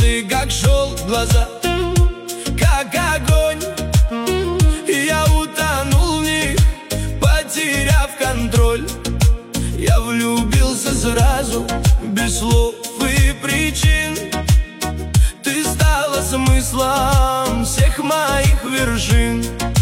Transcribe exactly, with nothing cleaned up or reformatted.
ты как шел в глаза, как огонь. Я утонул в них, потеряв контроль. Я влюбился сразу, без слов и причин. Ты стала смыслом всех моих вершин.